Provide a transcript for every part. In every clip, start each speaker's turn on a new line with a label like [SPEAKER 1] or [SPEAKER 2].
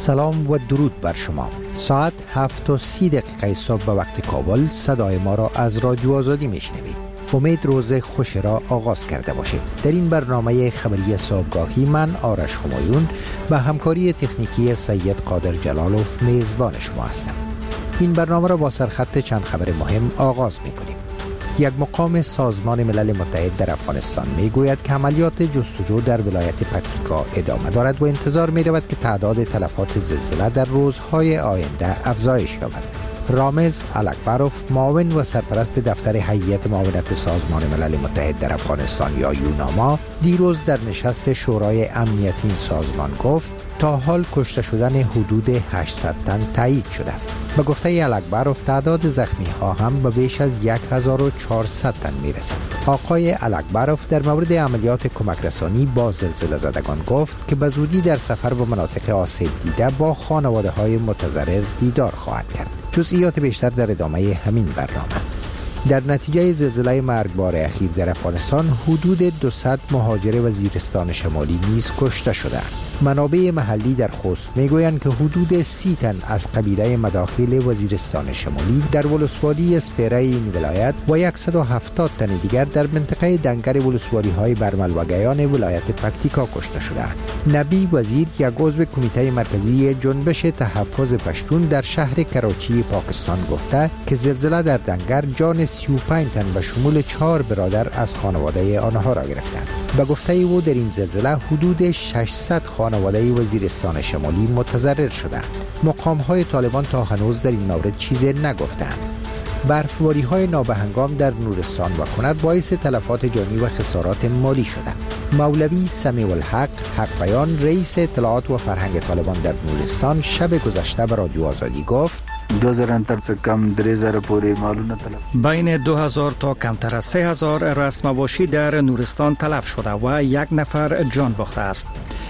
[SPEAKER 1] سلام و درود بر شما. ساعت 7:30 صبح به وقت کابل صدای ما را از رادیو آزادی میشنوید. امید روز خوش را آغاز کرده باشید. در این برنامه خبری صبحگاهی من آرش همایون به همکاری تکنیکی سید قادر جلالوف میزبان شما هستم. این برنامه را با سرخط چند خبر مهم آغاز میکنیم. یک مقام سازمان ملل متحد در افغانستان میگوید که عملیات جستجو در ولایت پکتیکا ادامه دارد و انتظار می‌رود که تعداد تلفات زلزله در روزهای آینده افزایش یابد. رامز الکبروف، معاون و سرپرست دفتر هیئت معاونت سازمان ملل متحد در افغانستان یا یوناما، دیروز در نشست شورای امنیت این سازمان گفت تا حال کشته شدن حدود 800 تن تایید شده. به گفته الکبروف تعداد زخمی ها هم به بیش از 1400 تن میرسد. آقای الکبروف در مورد عملیات کمک رسانی با زلزله زدگان گفت که به زودی در سفر به مناطق آسیب دیده با خانواده های متضرر دیدار خواهد کرد. جزئیات بیشتر در ادامه همین برنامه. در نتیجه زلزله مرگبار اخیر در افغانستان حدود 200 مهاجر وزیرستان شمالی نیز کشته شدند. منابع محلی در خوست میگویند که حدود 30 تن از قبیله مداخل وزیرستان شمالی در ولسوالی اسپیره این ولایت و 170 تن دیگر در منطقه دنگر ولسوالی های برمل و گیان ولایت پکتیکا کشته شدند. نبی وزیر، یک عضو کمیته مرکزی جنبش تحفظ پشتون در شهر کراچی پاکستان گفته که زلزله در دنگر جان 35 تن به شمول 4 برادر از خانواده آنها را گرفتند. به گفته او در این زلزله حدود 600 خانواده وزیرستان شمالی متضرر شدند. مقام‌های طالبان تا هنوز در این مورد چیزی نگفتند. برفباری‌های نابهنگام در نورستان و کنر باعث تلفات جانی و خسارات مالی شده. مولوی سمیع الحق حق بیان، رئیس اطلاعات و فرهنگ طالبان در نورستان، شب گذشته به رادیو آزادی گفت
[SPEAKER 2] 2000 تا کم 3000 پوری مالونه تلف،
[SPEAKER 3] بین 2000 تا کمتر از 3000 رأس مواشی در نورستان تلف شده و 1 نفر جان باخته است.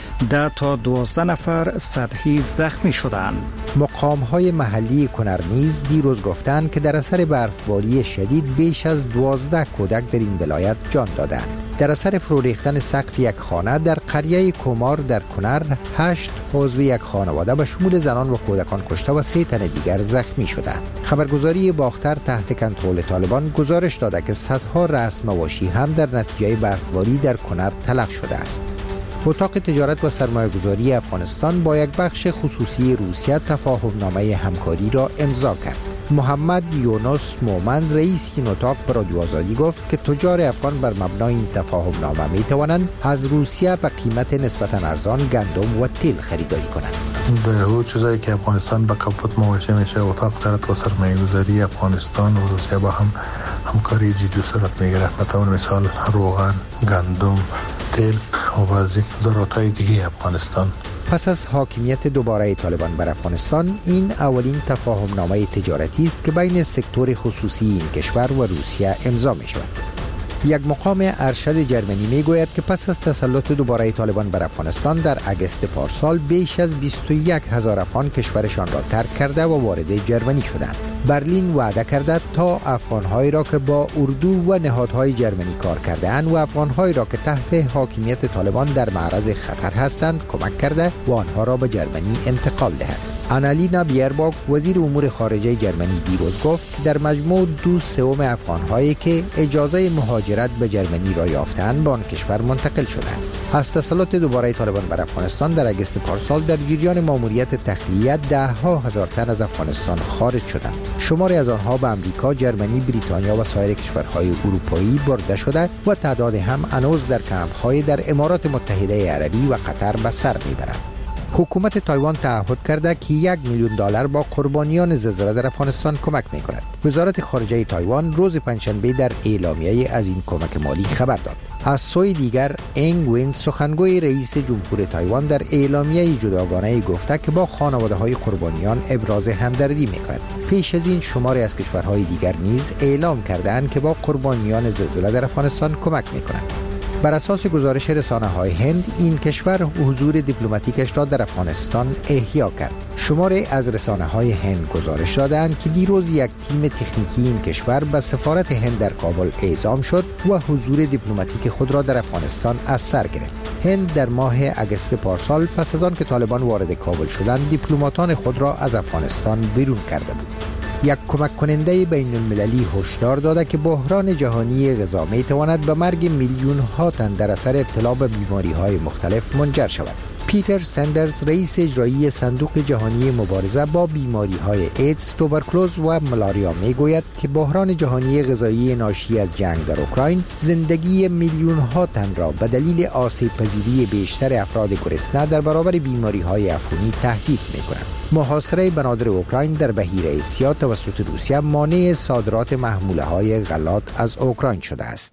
[SPEAKER 3] 10 تا 12 نفر سطحی زخمی شدند.
[SPEAKER 1] مقام‌های محلی کنر نیز دیروز گفتند که در اثر برفباری شدید بیش از 12 کودک در این ولایت جان دادند. در اثر فرو ریختن سقف یک خانه در قریه کومار در کنر 8 عضو یک خانواده به شمول زنان و کودکان کشته و 3 تن دیگر زخمی شدند. خبرگزاری باختر تحت کنترل طالبان گزارش داده که صدها رأس مواشی هم در نتیجه برفباری در کنر تلف شده است. اتاق تجارت و سرمایه‌گذاری افغانستان با یک بخش خصوصی روسیه تفاهمنامه همکاری را امضا کرد. محمد یونس مومن، رئیس این اتاق، به رادیو آزادی گفت که تجار افغان بر مبنای این تفاهمنامه می توانند از روسیه به قیمت نسبتاً ارزان گندم و تیل خریداری کنند.
[SPEAKER 4] به اون چیزایی که افغانستان به کاپوت مواجه میشه، اتاق تجارت و سرمایه‌گذاری افغانستان و روسیه با هم همکاری جدی صورت میگیره. مثلا مثال روغن، گندم، تیل و بعضی ضرورت‌های دیگه افغانستان.
[SPEAKER 1] پس از حاکمیت دوباره طالبان بر افغانستان، این اولین تفاهمنامه تجارتی است که بین سکتور خصوصی این کشور و روسیه امضا می شود. یک مقام ارشد جرمنی می گوید که پس از تسلط دوباره طالبان بر افغانستان در اگست پارسال بیش از 21,000 افغان کشورشان را ترک کرده و وارد جرمنی شدند. برلین وعده کرده تا افغان‌هایی را که با اردو و نهادهای جرمنی کار کرده‌اند و افغان‌هایی را که تحت حاکمیت طالبان در معرض خطر هستند کمک کرده و آنها را به جرمنی انتقال دهد. آنالینا بیرباک، وزیر امور خارجه جرمنی، دیروز گفت که در مجموع 2/3 افغان‌هایی که اجازه مهاجرت به جرمنی را یافتند به آن کشور منتقل شدند. از تسلط دوباره طالبان بر افغانستان در اگست پارسال در جریان ماموریت تخلیه 10,000 تن از افغانستان خارج شدند. شماری از آنها به امریکا، جرمنی، بریتانیا و سایر کشورهای اروپایی برده شده و تعداد هم هنوز در کمپ‌های در امارات متحده عربی و قطر به سر میبرند. حکومت تایوان تعهد کرده که $1,000,000 با قربانیان زلزله در افغانستان کمک می‌کند. وزارت خارجه تایوان روز پنجشنبه در اعلامیه از این کمک مالی خبر داد. از سوی دیگر، انگ وین، سخنگوی رئیس جمهور تایوان، در اعلامیه جداگانه گفته که با خانواده‌های قربانیان ابراز همدردی می‌کند. پیش از این شماری از کشورهای دیگر نیز اعلام کرده‌اند که با قربانیان زلزله در افغانستان کمک می‌کنند. بر اساس گزارش رسانه‌های هند، این کشور حضور دیپلماتیکش را در افغانستان احیا کرد. شماری از رسانه‌های هند گزارش دادند که دیروز یک تیم تکنیکی این کشور به سفارت هند در کابل اعزام شد و حضور دیپلماتیک خود را در افغانستان از سر گرفت. هند در ماه اگست پارسال پس از آن که طالبان وارد کابل شدند، دیپلماتان خود را از افغانستان بیرون کرده بود. یک کمک کننده بین المللی هشدار داده که بحران جهانی غذا می تواند به مرگ میلیون ها تن در اثر ابتلا به بیماری های مختلف منجر شود. پیتر سندرز، رئیس اجرایی صندوق جهانی مبارزه با بیماری های ایدز، توبرکلوز و ملاریا می گوید که بحران جهانی غذایی ناشی از جنگ در اوکراین زندگی میلیون ها تن را به دلیل آسیب پذیری بیشتر افراد گرسنه در برابر بیماری های عفونی تهدید می کند. محاصره بنادر اوکراین در بحیره آسیا توسط روسیه مانع صادرات محموله های غلات از اوکراین شده است.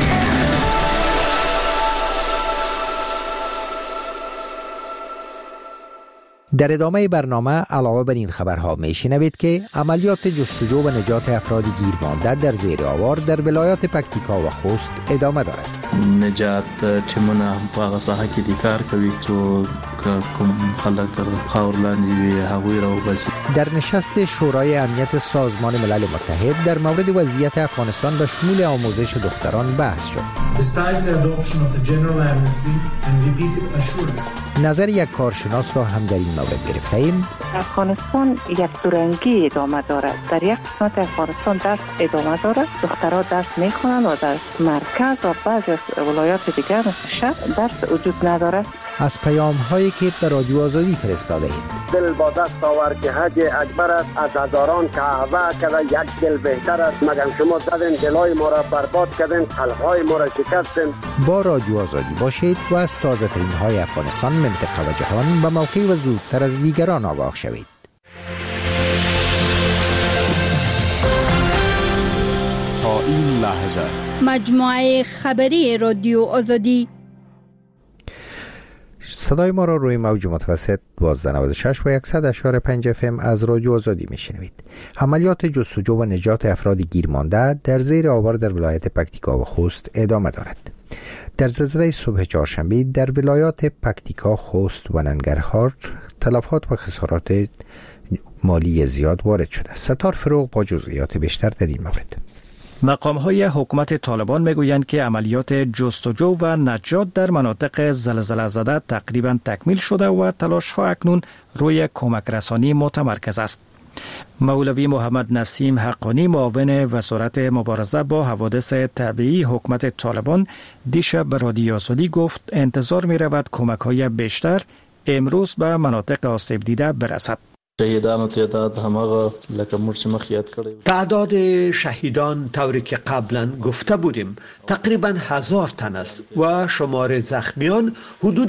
[SPEAKER 1] در ادامه برنامه علاوه بر این خبرها میشنوید که عملیات جستجو و نجات افراد گیر مانده در زیر آوار در ولایات پکتیکا و خوست ادامه دارد.
[SPEAKER 5] نجات تیمونه په هغه ساحه کې د کار کوي چې کوم خلک تر خاور لاندې وي هغوی راوباسي.
[SPEAKER 1] در نشست شورای امنیت سازمان ملل متحد در مورد وضعیت افغانستان به شمول آموزش دختران بحث شد. نظر یک کارشناس را هم در این مورد گرفته ایم.
[SPEAKER 6] افغانستان یک دورنگی ادامه دارد. در یک قسمت افغانستان درس ادامه دارد. دخترها درس میخوانند و در مرکز و بعضی از ولایات دیگر مثل شهر درس وجود ندارد.
[SPEAKER 1] از پیام هایی که به رادیو آزادی فرستاده اید.
[SPEAKER 7] دل با دست آور که حج اکبر است، از هزاران کعبه کرده یک دل بهتر است. مگر شما زدین دلای ما را برباد کردین، قلبهای ما را شکستین.
[SPEAKER 1] با رادیو آزادی باشید و از تازه ترین های افغانستان، منطقه و جهان به موقع و زودتر از دیگران آگاه شوید.
[SPEAKER 8] تا این لحظه
[SPEAKER 9] مجموعه خبری رادیو آزادی.
[SPEAKER 1] صدای ما را روی موج متوسط 1296 و 100.5 FM از رادیو آزادی میشنوید. عملیات جستجو و نجات افراد گیر مانده در زیر آوار در ولایت پکتیکا و خوست ادامه دارد. در زلزله صبح چهارشنبه در ولایات پکتیکا، خوست و ننگرهار تلفات و خسارات مالی زیاد وارد شده. ستار فروغ با جزئیات بیشتر در این مورد.
[SPEAKER 3] مقام‌های حکومت طالبان میگویند که عملیات جستجو و نجات در مناطق زلزله زده تقریباً تکمیل شده و تلاش‌ها اکنون روی کمک رسانی متمرکز است. مولوی محمد نسیم حقانی، معاون وزارت مبارزه با حوادث طبیعی حکومت طالبان، دیشب به رادیو آزادی گفت انتظار می‌رود کمک‌های بیشتر امروز به مناطق آسیب دیده برسد.
[SPEAKER 5] شهیدانو تعداد هماغه لکه مرچ مخ یاد کړی.
[SPEAKER 10] تعداد شهیدان طوری که قبلا گفته بودیم تقریبا 1000 تن است و شمار زخمیان حدود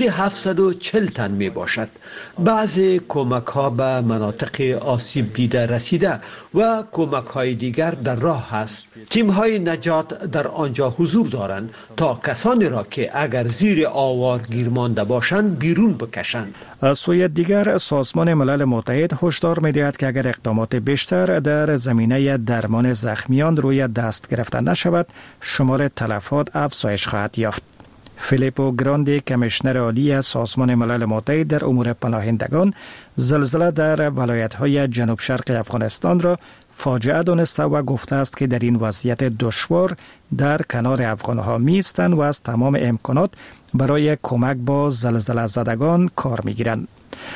[SPEAKER 10] 740 تن می باشد. بعضی کمک ها به مناطق آسیب دیده رسیده و کمک های دیگر در راه است. تیم های نجات در آنجا حضور دارند تا کسانی را که اگر زیر آوار گیر مانده باشند بیرون بکشند.
[SPEAKER 3] از سوی دیگر سازمان ملل متحد هشدار می‌دهد که اگر اقدامات بیشتر در زمینه درمان زخمیان روی دست گرفته نشود، شمار تلفات افزایش خواهد یافت. فیلیپو گراندی، کمیشنر عالی سازمان ملل متحد در امور پناهندگان، زلزله در ولایت‌های جنوب شرق افغانستان را فاجعه دانسته و گفته است که در این وضعیت دشوار در کنار افغان‌ها می‌ایستند و از تمام امکانات برای کمک با زلزله زدگان کار می‌گیرند.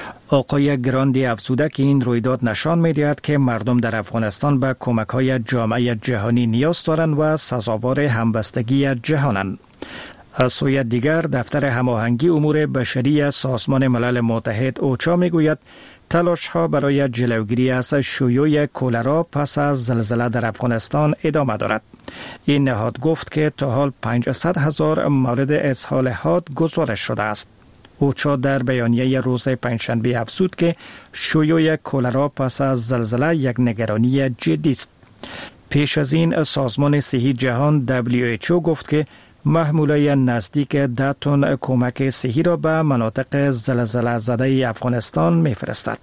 [SPEAKER 3] آقای گراندی افزوده که این رویداد نشان می‌دهد که مردم در افغانستان به کمک‌های جامعه جهانی نیاز دارند و سزاوار همبستگی جهانند. از سوی دیگر دفتر هماهنگی امور بشری سازمان ملل متحد اوچا میگوید تلاش‌ها برای جلوگیری از شیوع کلرا پس از زلزله در افغانستان ادامه دارد. این نهاد گفت که تا حال 500,000 مورد اسهال حاد گزارش شده است. اوچا در بیانیه روز پنجشنبه افزود که شیوع کلرا پس از زلزله یک نگرانی جدی است. پیش از این سازمان صحی جهان WHO گفت که محموله نزدیک 10 تن کمک صحی را به مناطق زلزله زده افغانستان میفرستد.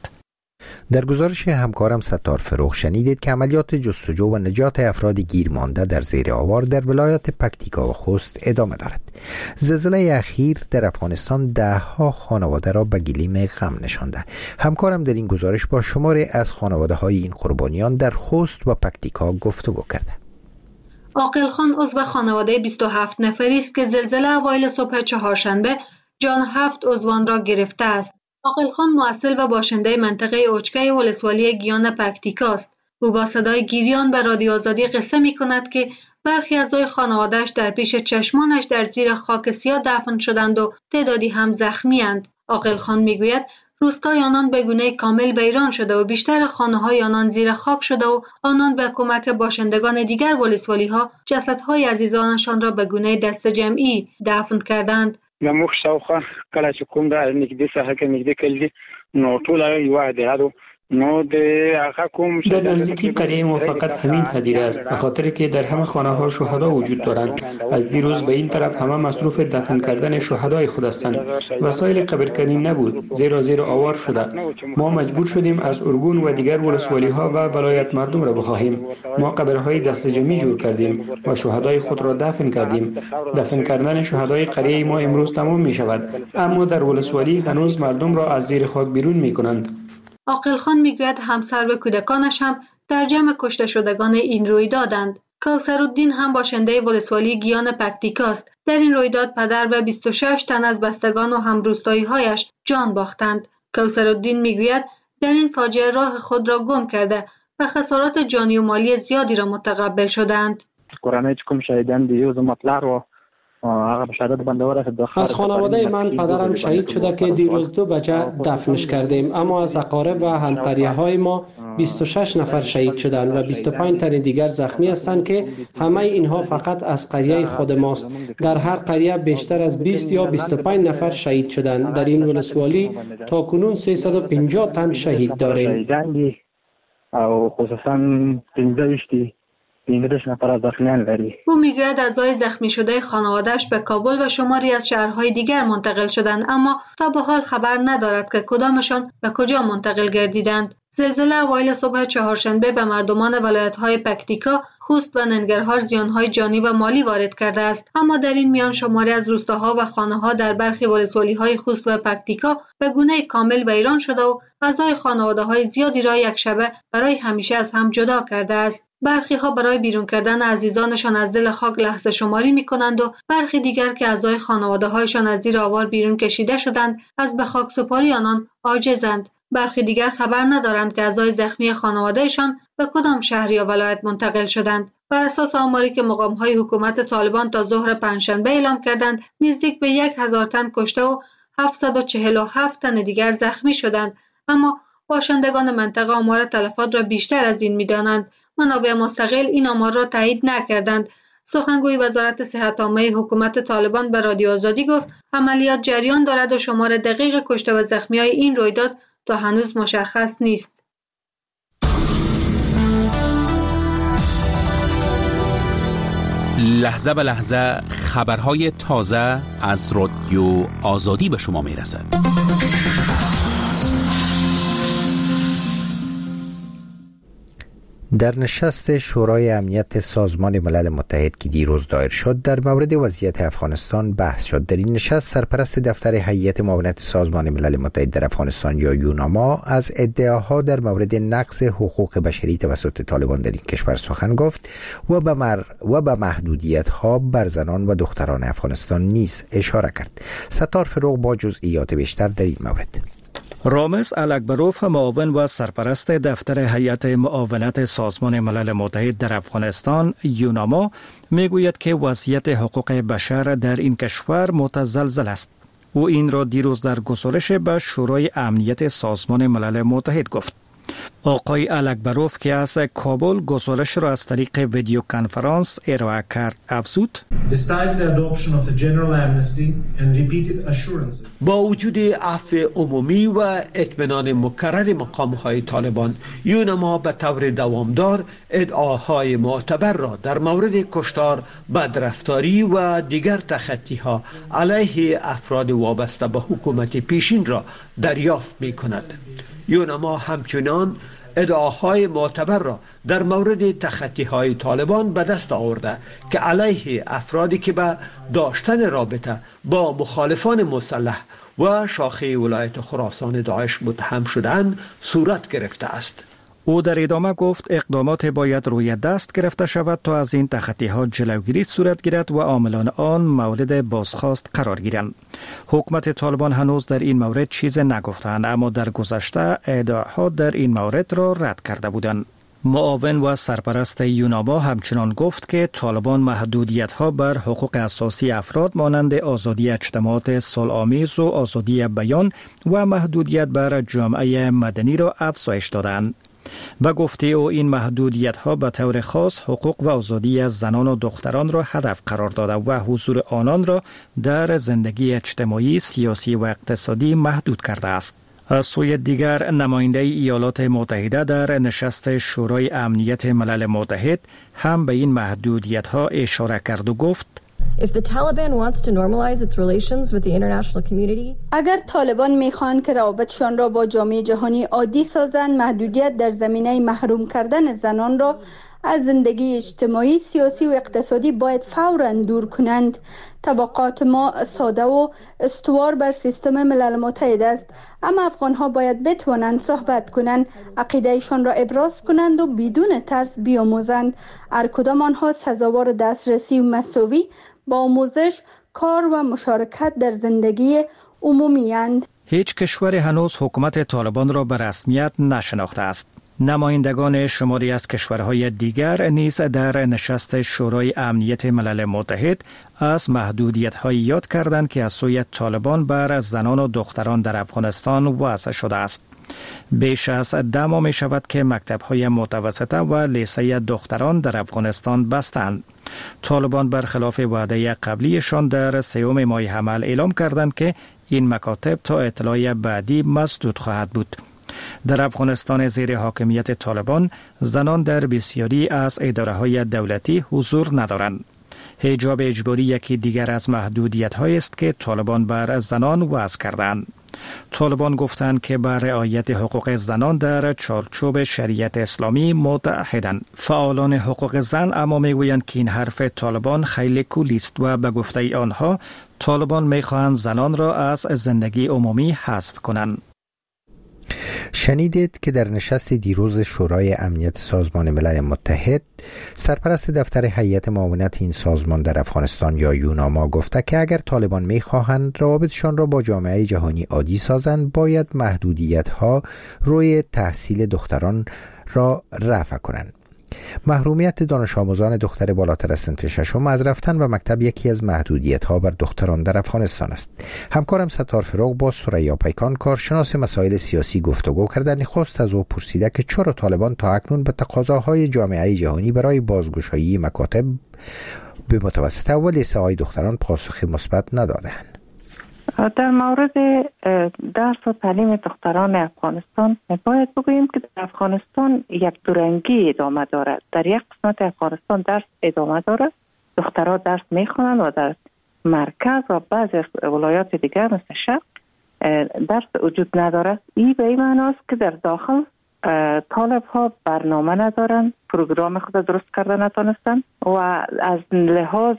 [SPEAKER 1] در گزارش همکارم ستار فروغ شنیدید که عملیات جستجو و نجات افراد گیر مانده در زیر آوار در ولایت پکتیکا و خوست ادامه دارد. زلزله اخیر در افغانستان 10 خانواده را به گلیم غم نشانده. همکارم در این گزارش با شماری از خانواده های این قربانیان در خوست و پکتیکا گفتگو کرده.
[SPEAKER 11] عاقل خان عضو خانواده 27 نفری است که زلزله اوایل صبح چهارشنبه جان 7 عضوان را گرفته است. عاقل خان مؤصل و باشنده منطقه اوچکه ولسوالی گیان پکتیکا است. او با صدای گریان به رادیو آزادی قصه می کند که برخی اعضای خانواده‌اش در پیش چشمانش در زیر خاک سیاه دفن شدند و تعدادی هم زخمی اند. عاقل خان می گوید روستای آنان به گونه کامل ویران شده و بیشتر خانه‌های آنان زیر خاک شده و آنان به کمک باشندگان دیگر ولسوالی‌ها جسدهای عزیزانشان را به گونه دست جمعی دفن کردند.
[SPEAKER 12] زموږ شاوخوا کله چې کوم دا نږدې ساحه کې نږدې کړي نو ټول یو عادي
[SPEAKER 13] در نزدیکی قریه ما فقط همین هدیره است، به خاطر که در همه خانه ها شهدا وجود دارند. از دیروز به این طرف همه مصروف دفن کردن شهدای خود هستند. وسایل قبرکنی نبود، زیرا آوار شده. ما مجبور شدیم از ارگون و دیگر ولسوالی ها و ولایت مردم را بخواهیم. ما قبرهای دست جمعی جور کردیم و شهدای خود را دفن کردیم. دفن کردن شهدای قریه ما امروز تمام می شود، اما در ولسوالی هنوز مردم را از زیر خاک بیرون می کنند.
[SPEAKER 11] عاقل خان میگوید همسر و کودکانش هم در جمع کشته شدگان این رویدادند. کوثرالدین هم باشنده ولسوالی گیان پکتیکا است. در این رویداد پدر و 26 تن از بستگان و همروستایی‌هایش جان باختند. کوثرالدین میگوید در این فاجعه راه خود را گم کرده و خسارات جانی و مالی زیادی را متقبل شدند.
[SPEAKER 14] از خانواده من پدرم شهید شده که دیروز 2 بجه دفنش کردیم، اما از اقارب و همتریه های ما 26 نفر شهید شدند و 25 تن دیگر زخمی هستند که همه اینها فقط از قریه خود ماست. در هر قریه بیشتر از 20 یا 25 نفر شهید شدند. در این ولسوالی تا کنون 350 تن شهید داریم.
[SPEAKER 11] او میگوید اعضای زخمی شده خانواده‌اش به کابل و شماری از شهرهای دیگر منتقل شدند، اما تا به حال خبر ندارد که کدامشان به کجا منتقل گردیدند. زلزله اوایل صبح چهارشنبه به مردمان ولایت‌های پکتیکا، خوست و ننگرهار زیان‌های جانی و مالی وارد کرده است، اما در این میان شماری از روستاها و خانه‌ها در برخی ولسوالی‌های خوست و پکتیکا به گونه کامل ویران شده و اعضای خانواده‌های زیادی را یک شبه برای همیشه از هم جدا کرده است. برخی‌ها برای بیرون کردن عزیزانشان از دل خاک لحظه شماری می‌کنند و برخی دیگر که اعضای خانواده‌هایشان از زیر آوار بیرون کشیده شدند از به خاک سپاری آنان عاجزند. برخی دیگر خبر ندارند که اعضای زخمی خانوادهشان به کدام شهر یا ولایت منتقل شدند. بر اساس آماری که مقام‌های حکومت طالبان تا ظهر پنجشنبه اعلام کردند، نزدیک به 1000 تن کشته و 747 تن دیگر زخمی شدند، اما باشندگان منطقه آمار تلفات را بیشتر از این می‌دانند. منابع مستقل این آمار را تایید نکردند. سخنگوی وزارت صحت عامه حکومت طالبان به رادیو آزادی گفت عملیات جریان دارد و شمار دقیق کشته و زخمی‌های این رویداد تا هنوز مشخص نیست.
[SPEAKER 8] لحظه به لحظه خبرهای تازه از رادیو آزادی به شما میرسد.
[SPEAKER 1] در نشست شورای امنیت سازمان ملل متحد که دیروز دایر شد در مورد وضعیت افغانستان بحث شد. در این نشست سرپرست دفتر هیئت معاونت سازمان ملل متحد در افغانستان یا یوناما از ادعاها در مورد نقض حقوق بشری توسط طالبان در این کشور سخن گفت و به محدودیت‌ها بر زنان و دختران افغانستان نیز اشاره کرد. ستار فروغ با جزئیات بیشتر در این مورد.
[SPEAKER 3] رامز الکبروف، معاون و سرپرست دفتر هیئت معاونت سازمان ملل متحد در افغانستان یوناما میگوید که وضعیت حقوق بشر در این کشور متزلزل است. او این را دیروز در گزارش به شورای امنیت سازمان ملل متحد گفت. آقای الکبروف که از کابل گزارش را از طریق ویدیو کنفرانس ارائه کرد افزود:
[SPEAKER 10] با وجود عفو عمومی و اطمینان مکرر مقام‌های طالبان، یوناما به طور دوامدار ادعاهای معتبر را در مورد کشتار، بدرفتاری و دیگر تخطی‌ها علیه افراد وابسته به حکومت پیشین را دریافت می‌کند. یوناما همچنان ادعاهای معتبر را در مورد تخطی‌های طالبان به دست آورده که علیه افرادی که به داشتن رابطه با مخالفان مسلح و شاخه ولایت خراسان داعش متهم شدند صورت گرفته است.
[SPEAKER 3] او در ادامه گفت اقدامات باید روی دست گرفته شود تا از این تخطی‌ها جلوگیری صورت گیرد و عاملان آن مورد بازخواست قرار گیرند. حکومت طالبان هنوز در این مورد چیز نگفتند، اما در گذشته ادعاها در این مورد را رد کرده بودند. معاون و سرپرست یوناما همچنان گفت که طالبان محدودیت‌ها بر حقوق اساسی افراد مانند آزادی اجتماعات صلح‌آمیز و آزادی بیان و محدودیت بر جامعه مدنی را افزایش دادند. به گفته او این محدودیت‌ها به طور خاص حقوق و آزادی زنان و دختران را هدف قرار داده و حضور آنان را در زندگی اجتماعی، سیاسی و اقتصادی محدود کرده است. از سوی دیگر نماینده ایالات متحده در نشست شورای امنیت ملل متحد هم به این محدودیت‌ها اشاره کرد و گفت
[SPEAKER 9] اگر طالبان میخوان که روابطشان را با جامعه جهانی عادی سازند، محدودیت در زمینه محروم کردن زنان را از زندگی اجتماعی، سیاسی و اقتصادی باید فوراً دور کنند. طبقات ما ساده و استوار بر سیستم ملل متحد است، اما افغانها باید بتوانند صحبت کنند، عقیدهشان را ابراز کنند و بدون ترس بیاموزند. هر کدام آنها سزاوار دسترسی و مساوی با آموزش، کار و مشارکت در زندگی عمومی اند.
[SPEAKER 3] هیچ کشور هنوز حکومت طالبان را به رسمیت نشناخته است. نمایندگان شماری از کشورهای دیگر نیز در نشست شورای امنیت ملل متحد از محدودیت‌های یاد کردند که از سوی طالبان بر زنان و دختران در افغانستان وضع شده است. بیش از 10 ماه می شود که مکتب‌های متوسطه و لیسه دختران در افغانستان بستند. طالبان برخلاف وعده قبلیشان در 3 ماه حمل اعلام کردند که این مکاتب تا اطلاع بعدی مسدود خواهد بود. در افغانستان زیر حاکمیت طالبان زنان در بسیاری از اداره‌های دولتی حضور ندارند. حجاب اجباری یکی دیگر از محدودیت‌هایی است که طالبان بر زنان وضع کردند. طالبان گفتند که بر رعایت حقوق زنان در چارچوب شریعت اسلامی متعهدند. فعالان حقوق زن اما میگویند که این حرف طالبان خیلی کلی است و به گفته آنها طالبان میخواهند زنان را از زندگی عمومی حذف کنند.
[SPEAKER 1] شنیدید که در نشست دیروز شورای امنیت سازمان ملل متحد سرپرست دفتر هیئت معاونت این سازمان در افغانستان یا یوناما گفته که اگر طالبان می‌خواهند روابطشان را با جامعه جهانی عادی سازند، باید محدودیت‌ها روی تحصیل دختران را رفع کنند. محرومیت دانش آموزان دختر بالاتر از صنف ششم از رفتن به مکتب یکی از محدودیت‌ها بر دختران در افغانستان است. همکارم ستار فروغ با ثریا پیکان کارشناس مسائل سیاسی گفتگو کرده. نخست از او پرسیده که چرا طالبان تا اکنون به تقاضاهای جامعه جهانی برای بازگشایی مکاتب به متوسطه و لیسه‌های دختران پاسخ مثبت ندادند.
[SPEAKER 6] در مورد درس و تعلیم دختران افغانستان باید بگوییم که در افغانستان یک دورنگی ادامه دارد. در یک قسمت افغانستان درس ادامه دارد، دخترها درس میخوانند و در مرکز و بعضی ولایات دیگر مثل شرق درس وجود ندارد. این به این معنی است که در داخل طالب ها برنامه ندارند، پروگرام خود درست کرده نتونستند و از لحاظ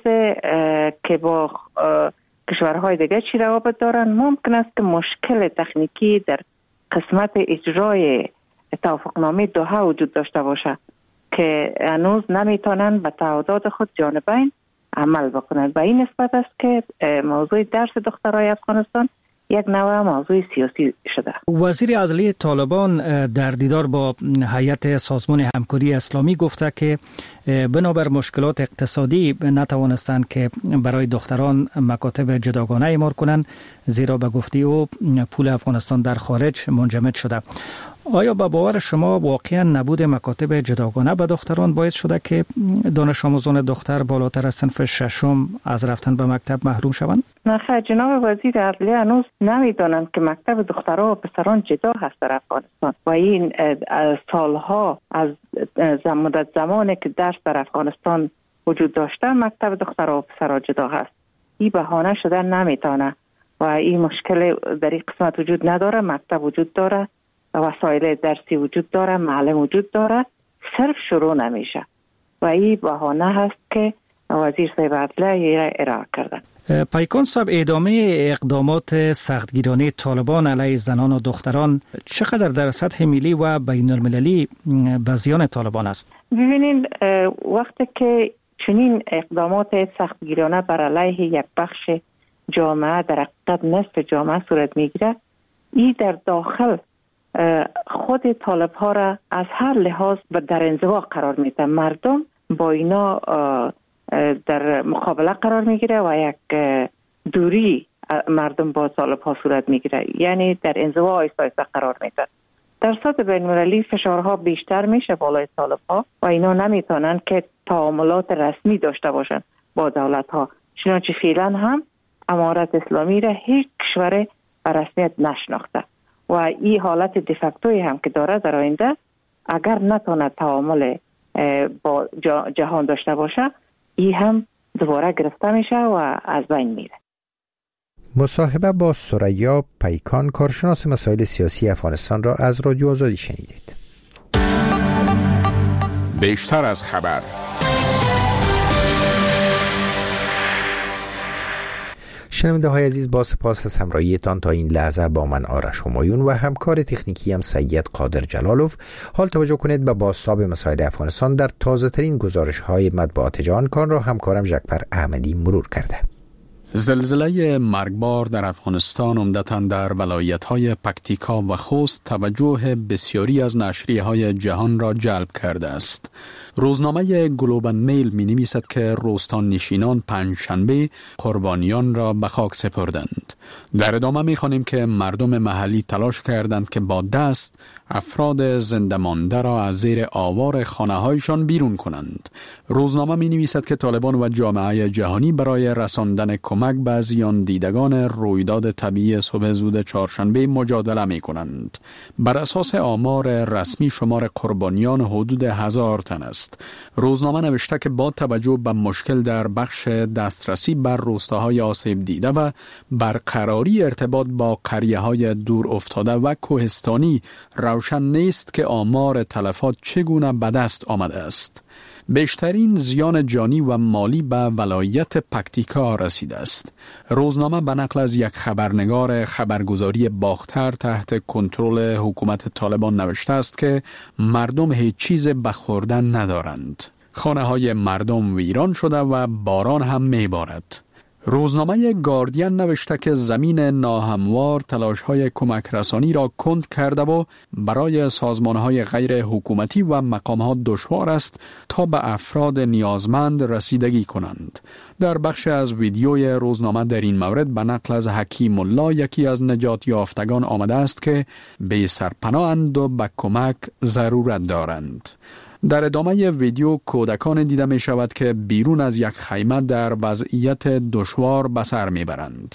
[SPEAKER 6] که با کشورهای دیگه چی روابط دارن، ممکن است که مشکل تکنیکی در قسمت اجرای توافقنامه دوحه وجود داشته باشه که هنوز نمیتونن به تعهدات خود جانبین عمل بکنند. به این نسبت است که موضوع درس دخترای افغانستان یک نوع موضوع سیاسی شده.
[SPEAKER 3] وزیر عدلیه طالبان در دیدار با هیئت سازمان همکاری اسلامی گفته که بنابر مشکلات اقتصادی نتوانستند که برای دختران مکاتب جداگانه اعمار کنند، زیرا به گفته او پول افغانستان در خارج منجمد شده. آیا به باور شما واقعا نبود مکاتب جداگانه به دختران باعث شده که دانش آموزان دختر بالاتر از صنف ششم از رفتن به مکتب محروم شوند؟
[SPEAKER 6] نه، جناب وزیر عدلیه هنوز نمیدانند که مکتب دخترها و پسران جدا هست در افغانستان و این سالها از مدت زمانی که درس در افغانستان وجود داشته مکتب دخترها و پسران جدا هست. این بهانه شدن نمیتونه و این مشکل در این قسمت وجود نداره. مکتب وجود داره وسایل درسی وجود داره، معلم وجود داره، صرف شروع نمیشه و این بهانه هست که وزیر صاحب عدلیه ارائه کردن.
[SPEAKER 3] پیکان صاحب، ادامه اقدامات سختگیرانه طالبان علیه زنان و دختران چقدر در سطح ملی و بین المللی به زیان طالبان است؟
[SPEAKER 6] ببینید، وقتی که چنین اقدامات سختگیرانه بر علیه یک بخش جامعه، در حقیقت نصف جامعه صورت میگیره، این در داخل خود طالب ها را از هر لحاظ در انزوا قرار میده. مردم با اینا در مقابله قرار میگیره و یک دوری مردم با طالب ها صورت میگیره، یعنی در انزوا آیسته آیسته قرار میده. در سطح بین المللی فشارها بیشتر میشه بالای طالب ها و اینا نمیتونن که تعاملات رسمی داشته باشن با دولت ها. چنانچه فعلا هم امارت اسلامی را هیچ کشور به رسمیت نشناخته و این حالت دیفکتوی هم که داره در آینده اگر نتونه تعامل با جهان داشته باشه، این هم دوباره گرفته میشه و از بین میره.
[SPEAKER 1] مصاحبه با ثریا پیکان، کارشناس مسائل سیاسی افغانستان را از رادیو آزادی شنیدید.
[SPEAKER 8] بیشتر از خبر.
[SPEAKER 1] شنونده های عزیز، با سپاس از همراهیتان تا این لحظه با من آرش همایون و همکار تکنیکی هم سید قادر جلالوف. حال توجه کنید به بازتاب مسائل افغانستان در تازه ترین گزارش های مطبوعات جهان. کان را همکارم ژکپر احمدی مرور کرده.
[SPEAKER 8] زلزله مرگبار در افغانستان عمدتاً در ولایت‌های پکتیکا و خوست توجه بسیاری از نشریه‌های جهان را جلب کرده است. روزنامه گلوبال میل می‌نویسد که روستان نشینان پنجشنبه قربانیان را به خاک سپردند. در ادامه می‌خوانیم که مردم محلی تلاش کردند که با دست افراد زنده مانده را از زیر آوار خانه‌هایشان بیرون کنند. روزنامه می‌نویسد که طالبان و جامعه جهانی برای رساندن کمک به زیان دیدگان رویداد طبیعی صبح زود چهارشنبه مجادله می‌کنند. بر اساس آمار رسمی شمار قربانیان حدود 1000 تن است. روزنامه نوشته که با توجه به مشکل در بخش دسترسی بر روستاهای آسیب دیده و برقراری ارتباط با قریه‌های دور افتاده و کوهستانی، روشن نیست که آمار تلفات چگونه به دست آمده است. بیشترین زیان جانی و مالی به ولایت پکتیکا رسیده است. روزنامه به نقل از یک خبرنگار خبرگزاری باختر تحت کنترل حکومت طالبان نوشته است که مردم هیچ چیز به خوردن ندارند. خانه‌های مردم ویران شده و باران هم میبارد. روزنامه گاردین نوشته که زمین ناهموار تلاش‌های کمک رسانی را کند کرده و برای سازمان‌های غیر حکومتی و مقامات دشوار است تا به افراد نیازمند رسیدگی کنند. در بخش از ویدیوی روزنامه در این مورد به نقل از حکیم الله، یکی از نجات یافتگان، آمده است که بی سرپناه‌اند و به کمک ضرورت دارند. در ادامه ویدیو کودکان دیده می شود که بیرون از یک خیمه در وضعیت دشوار به سر می برند.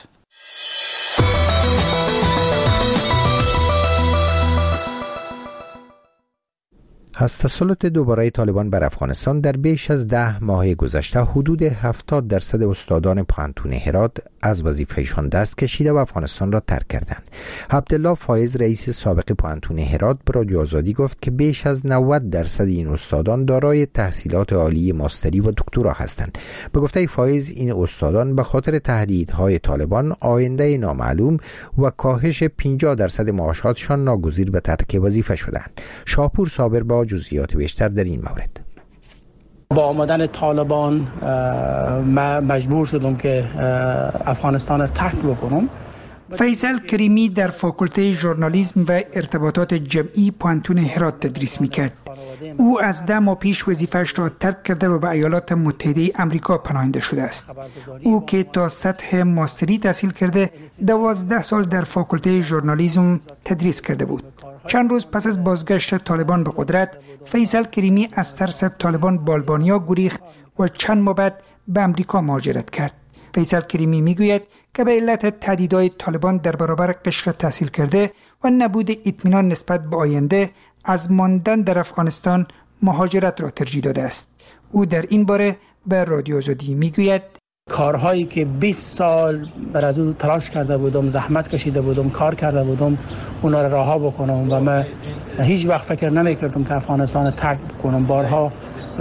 [SPEAKER 1] از تسلط دوباره طالبان بر افغانستان در بیش از 10 ماه گذشته حدود 70% استادان پوهنتون هرات از وظیفه‌شان دست کشیده و افغانستان را ترک کردند. عبدالله فایز، رئیس سابق پوهنتون هرات، به رادیو آزادی گفت که بیش از 90% این استادان دارای تحصیلات عالی ماستری و دکترا هستند. به گفته فایز، این استادان به خاطر تهدیدهای طالبان، آینده نامعلوم و کاهش 50% معاشاتشان ناگزیر به ترک وظیفه شدند. شاپور صابر با جزئیات بیشتر در این مورد.
[SPEAKER 15] با آمدن طالبان مجبور شدم که افغانستان را ترک بکنم.
[SPEAKER 16] فیصل کریمی در فاکولته ژورنالیسم و ارتباطات جمعی پوهنتون هرات تدریس میکرد. او از 10 ماه پیش وظیفه‌اش را ترک کرده و به ایالات متحده آمریکا پناهنده شده است. او که تا سطح ماستری تحصیل کرده 12 سال در فاکولته ژورنالیسم تدریس کرده بود. چند روز پس از بازگشت طالبان به قدرت، فیصل کریمی از ترس طالبان به آلبانیا گریخت و چند ماه بعد به آمریکا مهاجرت کرد. فیصل کریمی میگوید که به علت تهدیدهای طالبان در برابر قشر تحصیل کرده و نبود اطمینان نسبت به آینده، از ماندن در افغانستان مهاجرت را ترجیح داده است. او در این باره به رادیو آزادی میگوید:
[SPEAKER 15] کارهایی که 20 سال بر از اون تلاش کرده بودم، زحمت کشیده بودم، کار کرده بودم، اونا رو رها بکنم و من هیچ وقت فکر نمی‌کردم که افغانستان ترک بکنم. بارها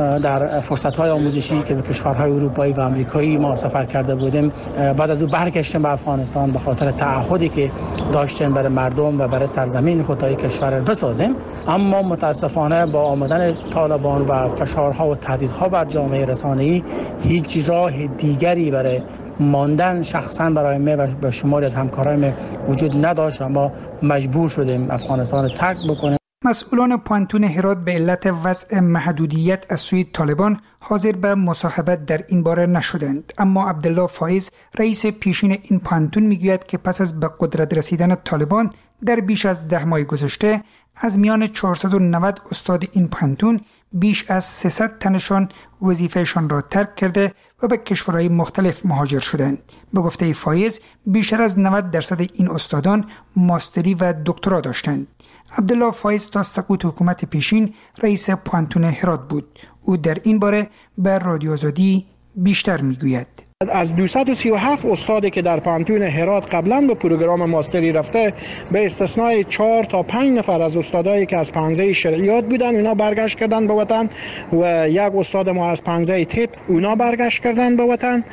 [SPEAKER 15] در فرصت‌های آموزشی که به کشورهای اروپایی و آمریکایی ما سفر کرده بودیم، بعد از اون برگشتیم به افغانستان به خاطر تعهدی که داشتیم برای مردم و برای سرزمین خود تا کشور رو بسازیم. اما متاسفانه با آمدن طالبان و فشارها و تهدیدها بر جامعه رسانه‌ای هیچ راه دیگری برای ماندن شخصا برای من و به شماری از همکارانم وجود نداشت و ما مجبور شدیم افغانستان رو ترک بکنیم.
[SPEAKER 16] مسئولان پانتون هرات به علت وضع محدودیت از سوی طالبان حاضر به مصاحبت در این باره نشدند، اما عبدالله فایز رئیس پیشین این پانتون میگوید که پس از به قدرت رسیدن طالبان در بیش از 10 ماه گذشته از میان 490 استاد این پانتون بیش از 300 تنشان وظیفهشان را ترک کرده و به کشورهای مختلف مهاجر شدند. به گفته فایز بیشتر از 90% این استادان ماستری و دکترا داشتند. عبدالله فایز تا سقوط حکومت پیشین رئیس پانتون هرات بود. او در این باره به رادیو آزادی بیشتر میگوید.
[SPEAKER 17] از 237 استادی که در پانتون هرات قبلا به پروگرام ماستری رفته، به استثنای 4 تا 5 نفر از استادایی که از پانزه شرعیات بودن اونا برگشت کردن به وطن و یک استاد ما از پانزه طب اونا برگشت کردن به وطن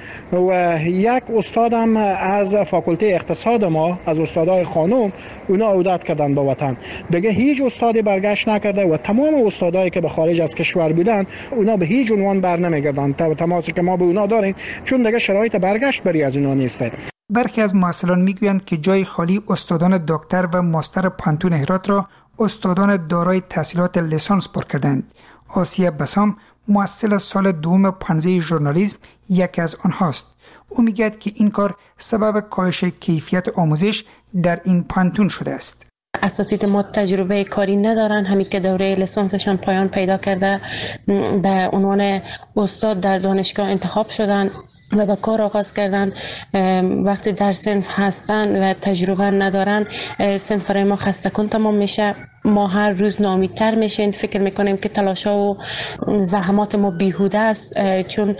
[SPEAKER 17] و یک استادم از فاکولته اقتصاد ما از استادای خانم اونا عودت کردن به وطن. دیگه هیچ استادی برگشت نکرده و تمام استادایی که به خارج از کشور بودن اونا به هیچ عنوان بر نمیگردن. تماسی که ما به اونا داریم چون دیگه شرایط برگشت بری از اینا نیسته.
[SPEAKER 16] برخی از محصلان میگویند که جای خالی استادان دکتر و ماستر پانتون هرات را استادان دارای تحصیلات لیسانس پر کردند. آسیه بسام محصل سال دوم پانزه ژورنالیسم یکی از آنهاست. او میگوید که این کار سبب کاهش کیفیت آموزش در این پانتون شده است.
[SPEAKER 18] اساتید ما تجربه کاری ندارن، همین که دوره لیسانسشان پایان پیدا کرده به عنوان استاد در دانشگاه انتخاب شدن و به کار آغاز کردن. وقتی در صنف هستن و تجربه ندارن صنف برای ما خسته کن تمام میشه. ما هر روز ناامیدتر میشیم، فکر میکنیم که تلاشا و زحمات ما بیهوده است چون